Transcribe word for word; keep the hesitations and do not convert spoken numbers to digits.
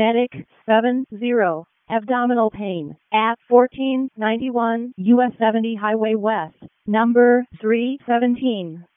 Medic seven zero. Abdominal pain at fourteen ninety-one U S seventy Highway West, number three seventeen.